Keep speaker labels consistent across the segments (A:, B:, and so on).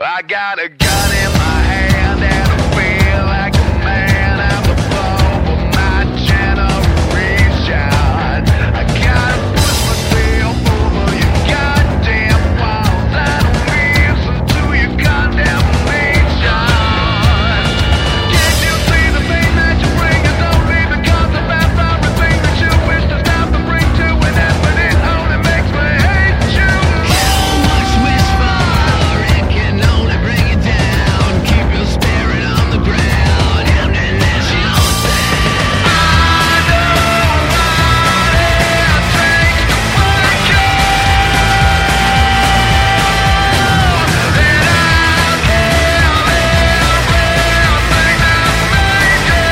A: I got a gun in my hand and I feel like a man at the flow of my generation. I gotta push myself over your goddamn walls. I don't listen to your condemnation. Can't you see the pain that you bring is only because of everything that you wish to stop and bring to an end, but it only makes me hate you.
B: How much wish for it can only bring you down. Keep your spirit on the ground. International sound.
A: I know what it takes to break you, and I'll kill everything that made you.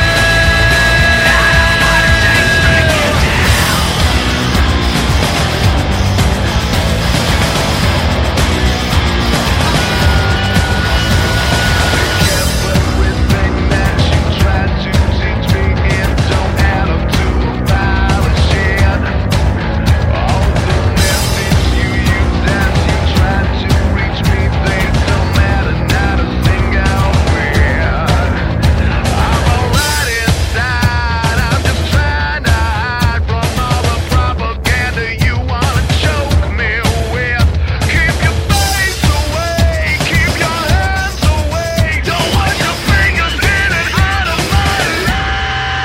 A: Everything that you tried to teach me, it don't add up to a pile of shit. All the methods you used as you tried to reach me, they don't matter, not a single bit. I'm alright inside, I'm just trying to hide from all the propaganda you wanna choke me with. Keep your face away, keep your hands away. Don't want your fingers getting out of my life.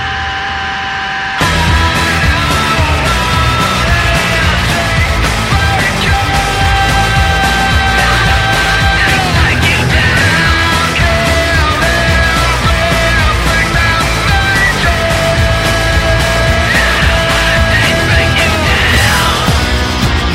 A: Break you,
B: Take you down.
A: kill everything that made you.
B: Take you down.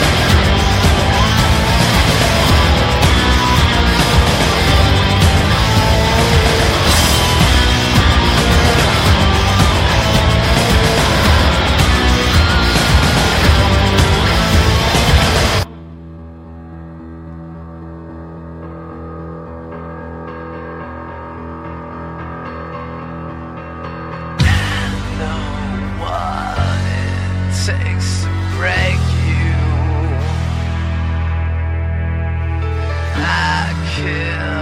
A: Know what it takes to break you. I kill